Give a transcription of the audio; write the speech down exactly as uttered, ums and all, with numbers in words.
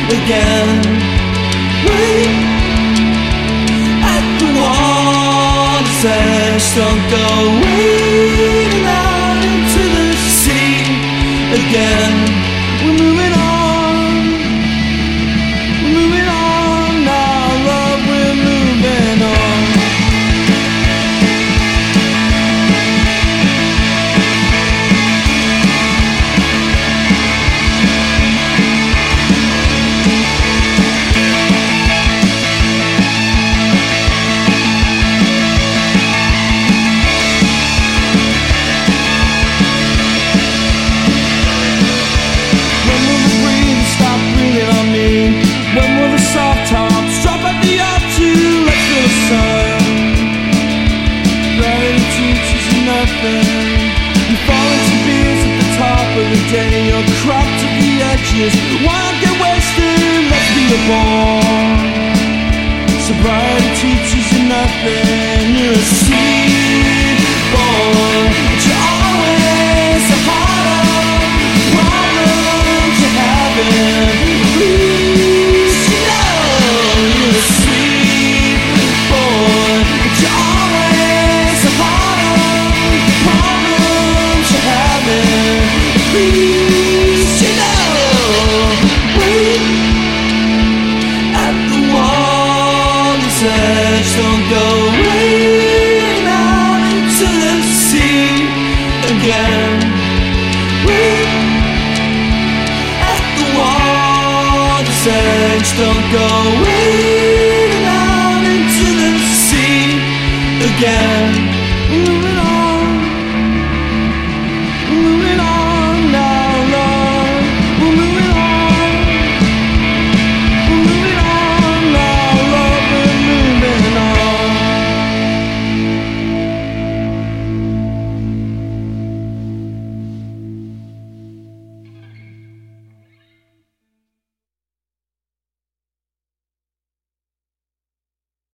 again. Wait at the water's edge, don't go wading out into the sea again. We're moving on, we're moving on now, love, we're moving on. You fall into beers at the top of the day, you're cropped at the edges. Why not get wasted? Let's be a ball. Sobriety teaches you nothing. You're a seed ball, but you're always a heart of problems you're having. Please, you know you're a sweet boy, but you're always a heart of problems you're having. Please, you know, wait at the water's edge, don't go wading out into the sea again. Wait at the water's edge, don't go wading out into the sea again.